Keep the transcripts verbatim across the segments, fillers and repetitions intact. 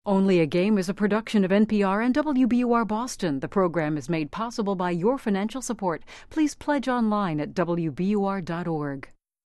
Only a Game is a production of N P R and W B U R Boston. The program is made possible by your financial support. Please pledge online at W B U R dot org.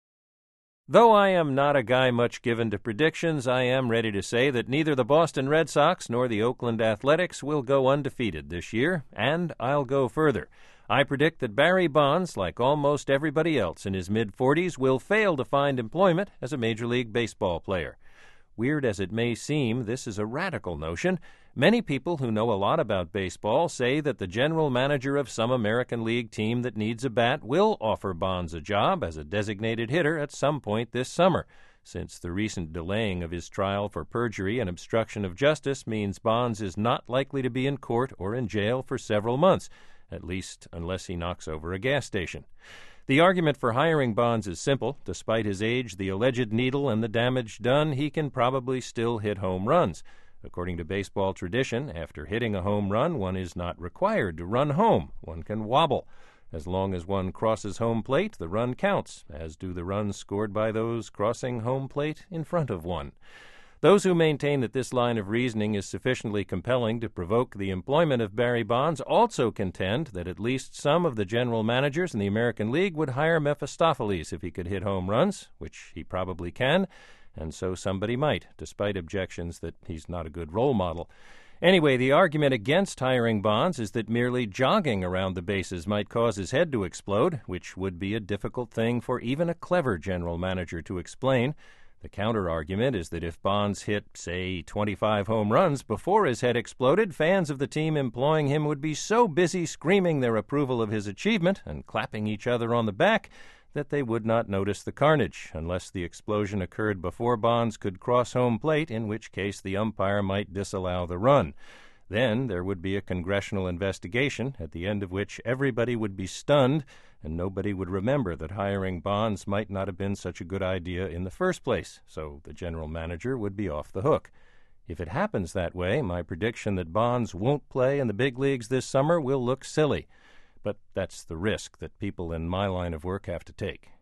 Though I am not a guy much given to predictions, I am ready to say that neither the Boston Red Sox nor the Oakland Athletics will go undefeated this year, and I'll go further. I predict that Barry Bonds, like almost everybody else in his mid-forties, will fail to find employment as a Major League Baseball player. Weird as it may seem, this is a radical notion. Many people who know a lot about baseball say that the general manager of some American League team that needs a bat will offer Bonds a job as a designated hitter at some point this summer, since the recent delaying of his trial for perjury and obstruction of justice means Bonds is not likely to be in court or in jail for several months, at least unless he knocks over a gas station. The argument for hiring Bonds is simple. Despite his age, the alleged needle, and the damage done, he can probably still hit home runs. According to baseball tradition, after hitting a home run, one is not required to run home. One can wobble. As long as one crosses home plate, the run counts, as do the runs scored by those crossing home plate in front of one. Those who maintain that this line of reasoning is sufficiently compelling to provoke the employment of Barry Bonds also contend that at least some of the general managers in the American League would hire Mephistopheles if he could hit home runs, which he probably can, and so somebody might, despite objections that he's not a good role model. Anyway, the argument against hiring Bonds is that merely jogging around the bases might cause his head to explode, which would be a difficult thing for even a clever general manager to explain. The counter-argument is that if Bonds hit, say, twenty-five home runs before his head exploded, fans of the team employing him would be so busy screaming their approval of his achievement and clapping each other on the back that they would not notice the carnage, unless the explosion occurred before Bonds could cross home plate, in which case the umpire might disallow the run. Then there would be a congressional investigation, at the end of which everybody would be stunned, and nobody would remember that hiring Bonds might not have been such a good idea in the first place, so the general manager would be off the hook. If it happens that way, my prediction that Bonds won't play in the big leagues this summer will look silly. But that's the risk that people in my line of work have to take.